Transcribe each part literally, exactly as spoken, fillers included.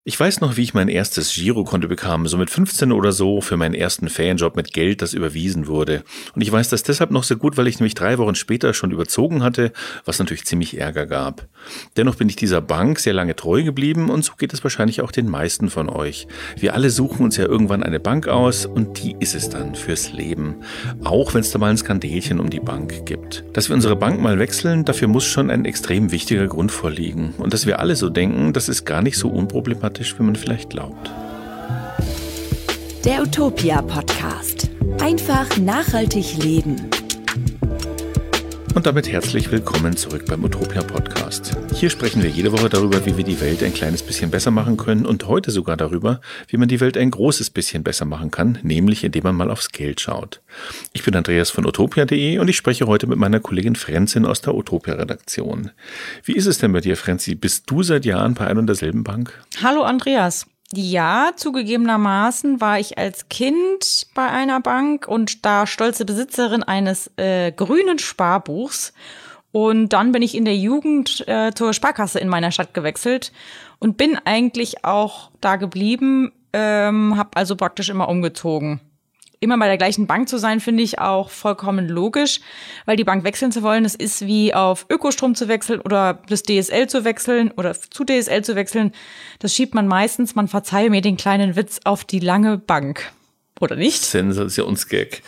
Ich weiß noch, wie ich mein erstes Girokonto bekam, so mit fünfzehn oder so, für meinen ersten Ferienjob mit Geld, das überwiesen wurde. Und ich weiß das deshalb noch so gut, weil ich nämlich drei Wochen später schon überzogen hatte, was natürlich ziemlich Ärger gab. Dennoch bin ich dieser Bank sehr lange treu geblieben und so geht es wahrscheinlich auch den meisten von euch. Wir alle suchen uns ja irgendwann eine Bank aus und die ist es dann fürs Leben. Auch wenn es da mal ein Skandelchen um die Bank gibt. Dass wir unsere Bank mal wechseln, dafür muss schon ein extrem wichtiger Grund vorliegen. Und dass wir alle so denken, das ist gar nicht so unproblematisch, wie man vielleicht glaubt. Der Utopia-Podcast. Einfach nachhaltig leben. Und damit herzlich willkommen zurück beim Utopia-Podcast. Hier sprechen wir jede Woche darüber, wie wir die Welt ein kleines bisschen besser machen können und heute sogar darüber, wie man die Welt ein großes bisschen besser machen kann, nämlich indem man mal aufs Geld schaut. Ich bin Andreas von utopia punkt de und ich spreche heute mit meiner Kollegin Frenzin aus der Utopia-Redaktion. Wie ist es denn bei dir, Frenzi? Bist du seit Jahren bei einer und derselben Bank? Hallo Andreas. Ja, zugegebenermaßen war ich als Kind bei einer Bank und da stolze Besitzerin eines äh, grünen Sparbuchs. Und dann bin ich in der Jugend äh, zur Sparkasse in meiner Stadt gewechselt und bin eigentlich auch da geblieben, ähm, habe also praktisch immer umgezogen. Immer bei der gleichen Bank zu sein, finde ich auch vollkommen logisch, weil die Bank wechseln zu wollen, das ist wie auf Ökostrom zu wechseln oder das D S L zu wechseln oder zu D S L zu wechseln. Das schiebt man meistens, man verzeihe mir den kleinen Witz, auf die lange Bank. Oder nicht? Sensationsgag.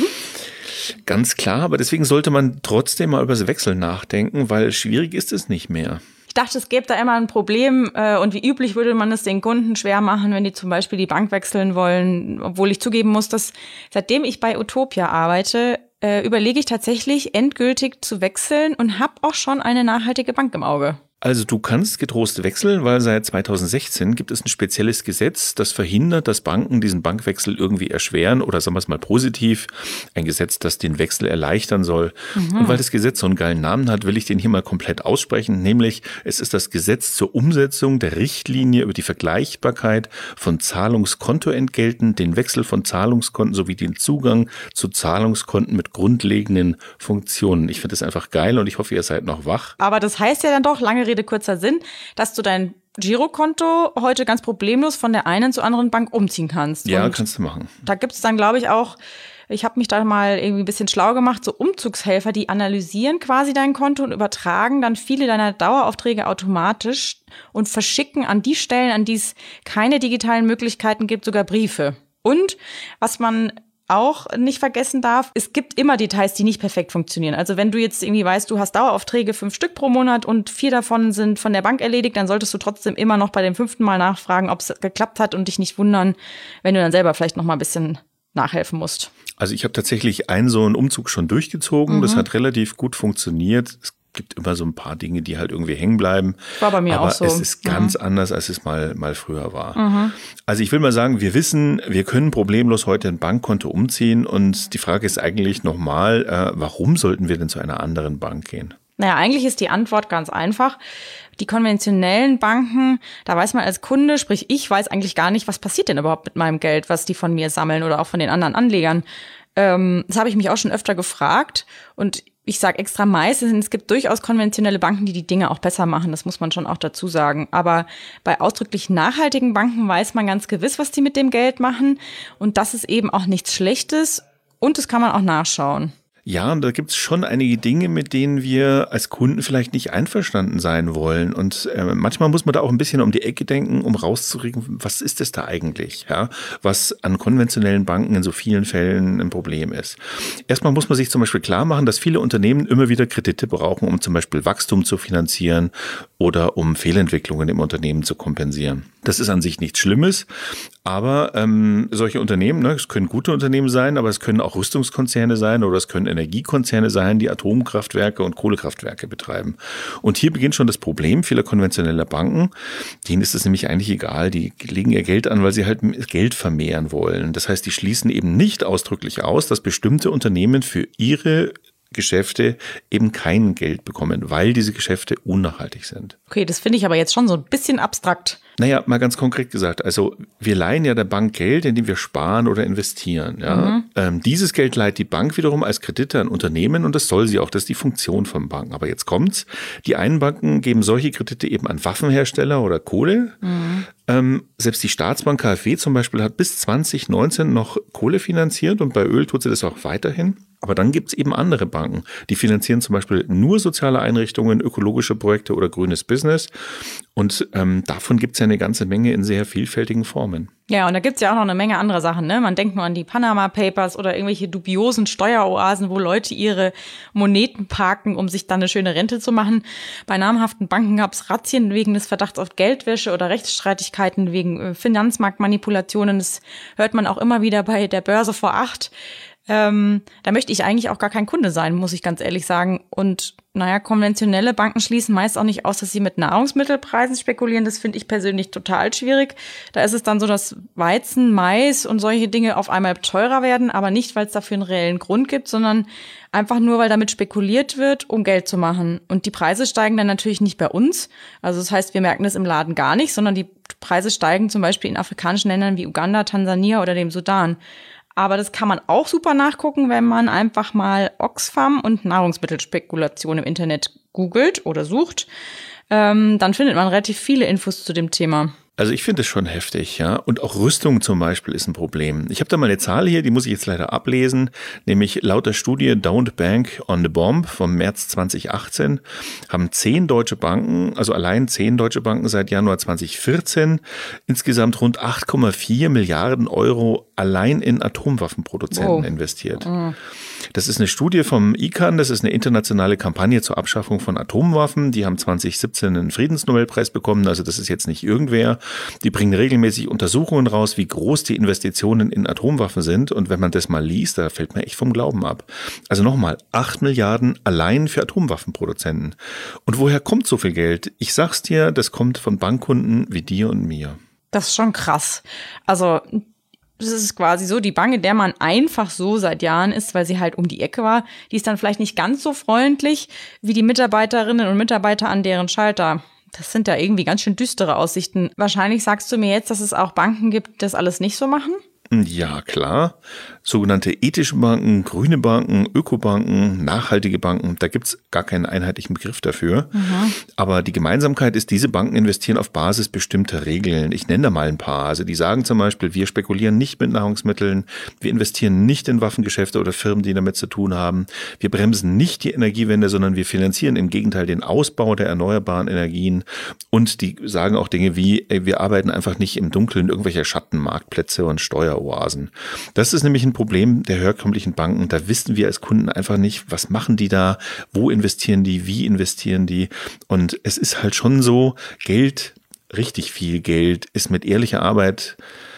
Ganz klar, aber deswegen sollte man trotzdem mal über das Wechseln nachdenken, weil schwierig ist es nicht mehr. Ich dachte, es gäbe da immer ein Problem äh, und wie üblich würde man es den Kunden schwer machen, wenn die zum Beispiel die Bank wechseln wollen. Obwohl ich zugeben muss, dass seitdem ich bei Utopia arbeite, äh, überlege ich tatsächlich endgültig zu wechseln und habe auch schon eine nachhaltige Bank im Auge. Also du kannst getrost wechseln, weil seit zweitausendsechzehn gibt es ein spezielles Gesetz, das verhindert, dass Banken diesen Bankwechsel irgendwie erschweren oder sagen wir es mal positiv, ein Gesetz, das den Wechsel erleichtern soll. Mhm. Und weil das Gesetz so einen geilen Namen hat, will ich den hier mal komplett aussprechen, nämlich es ist das Gesetz zur Umsetzung der Richtlinie über die Vergleichbarkeit von Zahlungskontoentgelten, den Wechsel von Zahlungskonten sowie den Zugang zu Zahlungskonten mit grundlegenden Funktionen. Ich finde das einfach geil und ich hoffe, ihr seid noch wach. Aber das heißt ja dann doch, lange Rede, kurzer Sinn, dass du dein Girokonto heute ganz problemlos von der einen zur anderen Bank umziehen kannst. Ja, und kannst du machen. Da gibt es dann, glaube ich, auch, ich habe mich da mal irgendwie ein bisschen schlau gemacht, so Umzugshelfer, die analysieren quasi dein Konto und übertragen dann viele deiner Daueraufträge automatisch und verschicken an die Stellen, an die es keine digitalen Möglichkeiten gibt, sogar Briefe. Und was man auch nicht vergessen darf, es gibt immer Details, die nicht perfekt funktionieren. Also wenn du jetzt irgendwie weißt, du hast Daueraufträge, fünf Stück pro Monat und vier davon sind von der Bank erledigt, dann solltest du trotzdem immer noch bei dem fünften Mal nachfragen, ob es geklappt hat und dich nicht wundern, wenn du dann selber vielleicht noch mal ein bisschen nachhelfen musst. Also ich habe tatsächlich einen so einen Umzug schon durchgezogen. Mhm. Das hat relativ gut funktioniert. Es gibt immer so ein paar Dinge, die halt irgendwie hängen bleiben. War bei mir aber auch so. Es ist ganz mhm. anders, als es mal, mal früher war. Mhm. Also ich will mal sagen, wir wissen, wir können problemlos heute ein Bankkonto umziehen. Und die Frage ist eigentlich nochmal, äh, warum sollten wir denn zu einer anderen Bank gehen? Naja, eigentlich ist die Antwort ganz einfach. Die konventionellen Banken, da weiß man als Kunde, sprich ich weiß eigentlich gar nicht, was passiert denn überhaupt mit meinem Geld, was die von mir sammeln oder auch von den anderen Anlegern. Ähm, das habe ich mich auch schon öfter gefragt und ich sage extra meistens, es gibt durchaus konventionelle Banken, die die Dinge auch besser machen, das muss man schon auch dazu sagen. Aber bei ausdrücklich nachhaltigen Banken weiß man ganz gewiss, was die mit dem Geld machen und das ist eben auch nichts Schlechtes und das kann man auch nachschauen. Ja, und da gibt's schon einige Dinge, mit denen wir als Kunden vielleicht nicht einverstanden sein wollen. Und äh, manchmal muss man da auch ein bisschen um die Ecke denken, um rauszukriegen, was ist das da eigentlich, ja, was an konventionellen Banken in so vielen Fällen ein Problem ist. Erstmal muss man sich zum Beispiel klar machen, dass viele Unternehmen immer wieder Kredite brauchen, um zum Beispiel Wachstum zu finanzieren oder um Fehlentwicklungen im Unternehmen zu kompensieren. Das ist an sich nichts Schlimmes, aber ähm, solche Unternehmen, ne, es können gute Unternehmen sein, aber es können auch Rüstungskonzerne sein oder es können Energiekonzerne sein, die Atomkraftwerke und Kohlekraftwerke betreiben. Und hier beginnt schon das Problem vieler konventioneller Banken. Denen ist es nämlich eigentlich egal, die legen ihr Geld an, weil sie halt Geld vermehren wollen. Das heißt, die schließen eben nicht ausdrücklich aus, dass bestimmte Unternehmen für ihre Geschäfte eben kein Geld bekommen, weil diese Geschäfte unnachhaltig sind. Okay, das finde ich aber jetzt schon so ein bisschen abstrakt. Naja, mal ganz konkret gesagt, also wir leihen ja der Bank Geld, indem wir sparen oder investieren. Ja? Mhm. Ähm, dieses Geld leiht die Bank wiederum als Kredite an Unternehmen und das soll sie auch, das ist die Funktion von Banken. Aber jetzt kommt's, die einen Banken geben solche Kredite eben an Waffenhersteller oder Kohle, mhm. Ähm, selbst die Staatsbank K f W zum Beispiel hat bis zwanzig neunzehn noch Kohle finanziert und bei Öl tut sie das auch weiterhin. Aber dann gibt es eben andere Banken, die finanzieren zum Beispiel nur soziale Einrichtungen, ökologische Projekte oder grünes Business. Und ähm, davon gibt es ja eine ganze Menge in sehr vielfältigen Formen. Ja, und da gibt's ja auch noch eine Menge anderer Sachen, ne? Man denkt nur an die Panama Papers oder irgendwelche dubiosen Steueroasen, wo Leute ihre Moneten parken, um sich dann eine schöne Rente zu machen. Bei namhaften Banken gab's Razzien wegen des Verdachts auf Geldwäsche oder Rechtsstreitigkeiten wegen Finanzmarktmanipulationen. Das hört man auch immer wieder bei der Börse vor acht. Ähm, da möchte ich eigentlich auch gar kein Kunde sein, muss ich ganz ehrlich sagen. Und naja, konventionelle Banken schließen meist auch nicht aus, dass sie mit Nahrungsmittelpreisen spekulieren. Das finde ich persönlich total schwierig. Da ist es dann so, dass Weizen, Mais und solche Dinge auf einmal teurer werden, aber nicht, weil es dafür einen reellen Grund gibt, sondern einfach nur, weil damit spekuliert wird, um Geld zu machen. Und die Preise steigen dann natürlich nicht bei uns. Also das heißt, wir merken das im Laden gar nicht, sondern die Preise steigen zum Beispiel in afrikanischen Ländern wie Uganda, Tansania oder dem Sudan. Aber das kann man auch super nachgucken, wenn man einfach mal Oxfam und Nahrungsmittelspekulation im Internet googelt oder sucht. Ähm, dann findet man relativ viele Infos zu dem Thema. Also ich finde es schon heftig, ja. Und auch Rüstung zum Beispiel ist ein Problem. Ich habe da mal eine Zahl hier, die muss ich jetzt leider ablesen, nämlich laut der Studie Don't Bank on the Bomb vom März zwanzig achtzehn haben zehn deutsche Banken, also allein zehn deutsche Banken seit Januar zwanzig vierzehn insgesamt rund acht Komma vier Milliarden Euro allein in Atomwaffenproduzenten wow. investiert. Mhm. Das ist eine Studie vom I C A N, das ist eine internationale Kampagne zur Abschaffung von Atomwaffen. Die haben zwanzig siebzehn einen Friedensnobelpreis bekommen, also das ist jetzt nicht irgendwer. Die bringen regelmäßig Untersuchungen raus, wie groß die Investitionen in Atomwaffen sind. Und wenn man das mal liest, da fällt man echt vom Glauben ab. Also nochmal, acht Milliarden allein für Atomwaffenproduzenten. Und woher kommt so viel Geld? Ich sag's dir, das kommt von Bankkunden wie dir und mir. Das ist schon krass. Also es ist quasi so, die Bank, in der man einfach so seit Jahren ist, weil sie halt um die Ecke war, die ist dann vielleicht nicht ganz so freundlich wie die Mitarbeiterinnen und Mitarbeiter an deren Schalter. Das sind ja irgendwie ganz schön düstere Aussichten. Wahrscheinlich sagst du mir jetzt, dass es auch Banken gibt, die das alles nicht so machen? Ja, klar. Sogenannte ethische Banken, grüne Banken, Ökobanken, nachhaltige Banken, da gibt's gar keinen einheitlichen Begriff dafür. Mhm. Aber die Gemeinsamkeit ist, diese Banken investieren auf Basis bestimmter Regeln. Ich nenne da mal ein paar. Also die sagen zum Beispiel, wir spekulieren nicht mit Nahrungsmitteln, wir investieren nicht in Waffengeschäfte oder Firmen, die damit zu tun haben. Wir bremsen nicht die Energiewende, sondern wir finanzieren im Gegenteil den Ausbau der erneuerbaren Energien. Und die sagen auch Dinge wie, ey, wir arbeiten einfach nicht im Dunkeln irgendwelcher Schattenmarktplätze und Steueroasen. Das ist nämlich ein Problem der herkömmlichen Banken. Da wissen wir als Kunden einfach nicht, was machen die da, wo investieren die, wie investieren die. Und es ist halt schon so, Geld, richtig viel Geld, ist mit ehrlicher Arbeit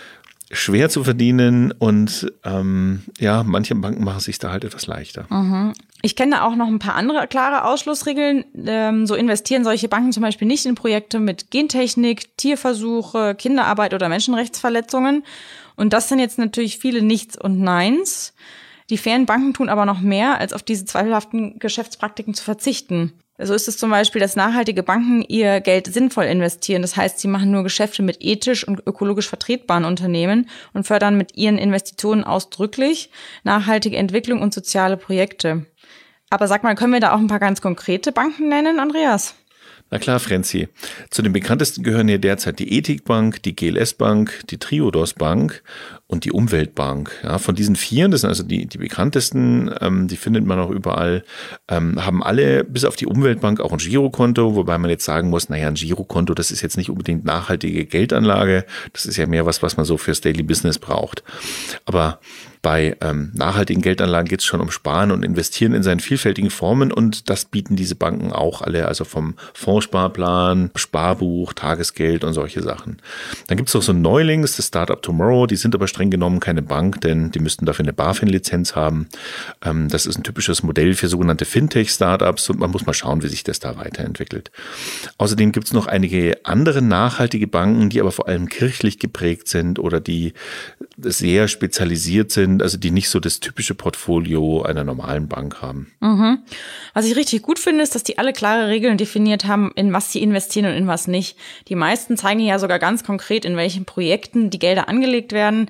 schwer zu verdienen und ähm, ja, manche Banken machen es sich da halt etwas leichter. Mhm. Ich kenne auch noch ein paar andere klare Ausschlussregeln. Ähm, so investieren solche Banken zum Beispiel nicht in Projekte mit Gentechnik, Tierversuche, Kinderarbeit oder Menschenrechtsverletzungen. Und das sind jetzt natürlich viele Nichts und Neins. Die fairen Banken tun aber noch mehr, als auf diese zweifelhaften Geschäftspraktiken zu verzichten. So ist es zum Beispiel, dass nachhaltige Banken ihr Geld sinnvoll investieren. Das heißt, sie machen nur Geschäfte mit ethisch und ökologisch vertretbaren Unternehmen und fördern mit ihren Investitionen ausdrücklich nachhaltige Entwicklung und soziale Projekte. Aber sag mal, können wir da auch ein paar ganz konkrete Banken nennen, Andreas? Na klar, Frenzi. Zu den bekanntesten gehören hier derzeit die Ethikbank, die G L S-Bank, die Triodos Bank und die Umweltbank. Ja, von diesen vier, das sind also die, die bekanntesten, ähm, die findet man auch überall, ähm, haben alle bis auf die Umweltbank auch ein Girokonto, wobei man jetzt sagen muss, naja, ein Girokonto, das ist jetzt nicht unbedingt nachhaltige Geldanlage, das ist ja mehr was, was man so fürs Daily Business braucht. Aber bei ähm, nachhaltigen Geldanlagen geht es schon um Sparen und Investieren in seinen vielfältigen Formen und das bieten diese Banken auch alle, also vom Fondssparplan, Sparbuch, Tagesgeld und solche Sachen. Dann gibt es noch so ein Neuling, das ist das Startup Tomorrow, die sind aber streng genommen keine Bank, denn die müssten dafür eine BaFin-Lizenz haben. Ähm, das ist ein typisches Modell für sogenannte Fintech-Startups und man muss mal schauen, wie sich das da weiterentwickelt. Außerdem gibt es noch einige andere nachhaltige Banken, die aber vor allem kirchlich geprägt sind oder die sehr spezialisiert sind, also die nicht so das typische Portfolio einer normalen Bank haben. Mhm. Was ich richtig gut finde, ist, dass die alle klare Regeln definiert haben, in was sie investieren und in was nicht. Die meisten zeigen ja sogar ganz konkret, in welchen Projekten die Gelder angelegt werden.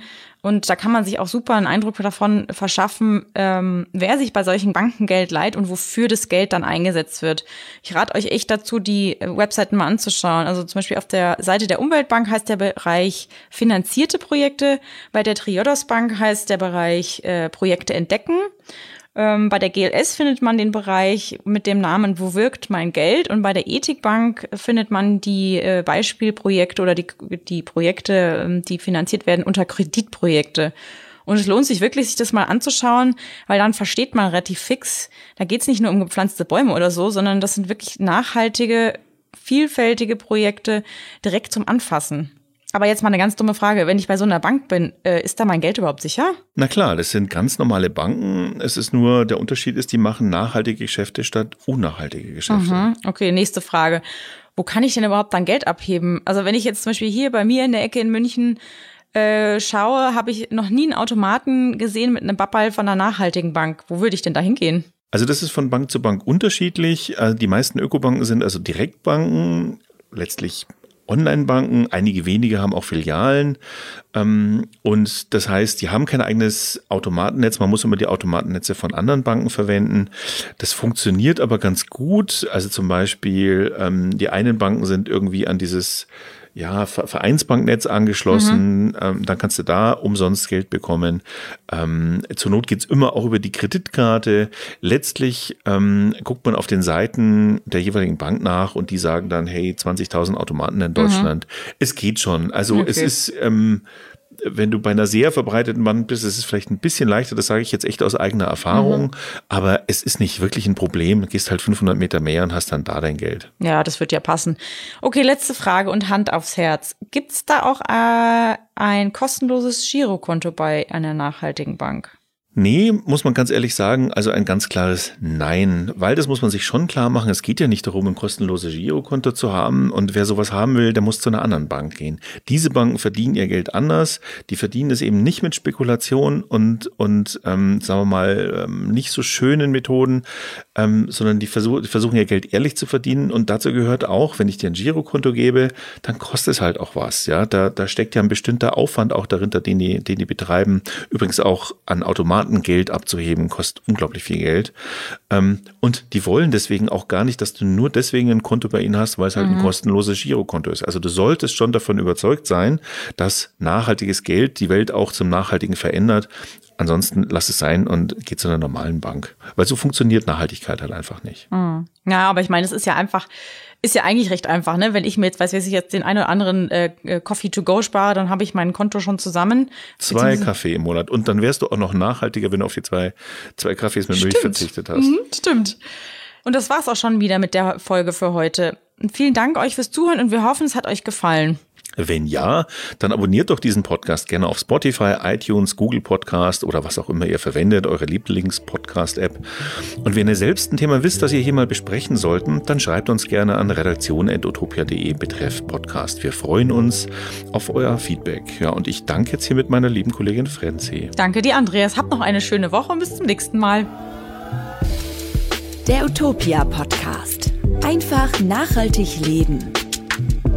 Und da kann man sich auch super einen Eindruck davon verschaffen, ähm, wer sich bei solchen Banken Geld leiht und wofür das Geld dann eingesetzt wird. Ich rate euch echt dazu, die Webseiten mal anzuschauen. Also zum Beispiel auf der Seite der Umweltbank heißt der Bereich finanzierte Projekte. Bei der Triodos Bank heißt der Bereich äh, Projekte entdecken. Ähm, bei der G L S findet man den Bereich mit dem Namen Wo wirkt mein Geld? Und bei der Ethikbank findet man die äh, Beispielprojekte oder die, die Projekte, die finanziert werden unter Kreditprojekte. Und es lohnt sich wirklich, sich das mal anzuschauen, weil dann versteht man relativ fix, da geht es nicht nur um gepflanzte Bäume oder so, sondern das sind wirklich nachhaltige, vielfältige Projekte direkt zum Anfassen. Aber jetzt mal eine ganz dumme Frage. Wenn ich bei so einer Bank bin, äh, ist da mein Geld überhaupt sicher? Na klar, das sind ganz normale Banken. Es ist nur, der Unterschied ist, die machen nachhaltige Geschäfte statt unnachhaltige Geschäfte. Mhm. Okay, nächste Frage. Wo kann ich denn überhaupt dann Geld abheben? Also wenn ich jetzt zum Beispiel hier bei mir in der Ecke in München äh, schaue, habe ich noch nie einen Automaten gesehen mit einem Babbal von einer nachhaltigen Bank. Wo würde ich denn da hingehen? Also das ist von Bank zu Bank unterschiedlich. Die meisten Ökobanken sind also Direktbanken, letztlich Online-Banken, einige wenige haben auch Filialen ähm, und das heißt, die haben kein eigenes Automatennetz, man muss immer die Automatennetze von anderen Banken verwenden. Das funktioniert aber ganz gut, also zum Beispiel ähm, die einen Banken sind irgendwie an dieses ja, Vereinsbanknetz angeschlossen, mhm. ähm, dann kannst du da umsonst Geld bekommen. Ähm, zur Not geht's immer auch über die Kreditkarte. Letztlich ähm, guckt man auf den Seiten der jeweiligen Bank nach und die sagen dann, hey, zwanzigtausend Automaten in Deutschland. Mhm. Es geht schon. Also okay. es ist, ähm, wenn du bei einer sehr verbreiteten Bank bist, ist es vielleicht ein bisschen leichter, das sage ich jetzt echt aus eigener Erfahrung, mhm. aber es ist nicht wirklich ein Problem. Du gehst halt fünfhundert Meter mehr und hast dann da dein Geld. Ja, das wird ja passen. Okay, letzte Frage und Hand aufs Herz. Gibt's da auch äh, ein kostenloses Girokonto bei einer nachhaltigen Bank? Nee, muss man ganz ehrlich sagen, also ein ganz klares Nein, weil das muss man sich schon klar machen, es geht ja nicht darum, ein kostenloses Girokonto zu haben und wer sowas haben will, der muss zu einer anderen Bank gehen. Diese Banken verdienen ihr Geld anders, die verdienen es eben nicht mit Spekulation und, und ähm, sagen wir mal, ähm, nicht so schönen Methoden, ähm, sondern die, versuch, die versuchen ihr Geld ehrlich zu verdienen und dazu gehört auch, wenn ich dir ein Girokonto gebe, dann kostet es halt auch was, ja, da, da steckt ja ein bestimmter Aufwand auch dahinter, den die, den die betreiben, übrigens auch an Automaten Geld abzuheben, kostet unglaublich viel Geld. Und die wollen deswegen auch gar nicht, dass du nur deswegen ein Konto bei ihnen hast, weil es halt mhm. ein kostenloses Girokonto ist. Also du solltest schon davon überzeugt sein, dass nachhaltiges Geld die Welt auch zum Nachhaltigen verändert. Ansonsten lass es sein und geh zu einer normalen Bank. Weil so funktioniert Nachhaltigkeit halt einfach nicht. Mhm. Ja, aber ich meine, es ist ja einfach, ist ja eigentlich recht einfach, ne? Wenn ich mir jetzt, weiß ich jetzt den einen oder anderen äh, Coffee to go spare, dann habe ich mein Konto schon zusammen. Zwei Kaffee im Monat. Und dann wärst du auch noch nachhaltiger, wenn du auf die zwei, zwei Kaffees mit Milch stimmt. verzichtet hast. Mhm, stimmt. Und das war's auch schon wieder mit der Folge für heute. Und vielen Dank euch fürs Zuhören und wir hoffen, es hat euch gefallen. Wenn ja, dann abonniert doch diesen Podcast gerne auf Spotify, iTunes, Google Podcast oder was auch immer ihr verwendet, eure Lieblings-Podcast-App. Und wenn ihr selbst ein Thema wisst, das ihr hier mal besprechen sollten, dann schreibt uns gerne an redaktion punkt utopia punkt de betreff Podcast. Wir freuen uns auf euer Feedback. Ja, und ich danke jetzt hier mit meiner lieben Kollegin Frenzi. Danke dir, Andreas. Habt noch eine schöne Woche und bis zum nächsten Mal. Der Utopia Podcast. Einfach nachhaltig leben.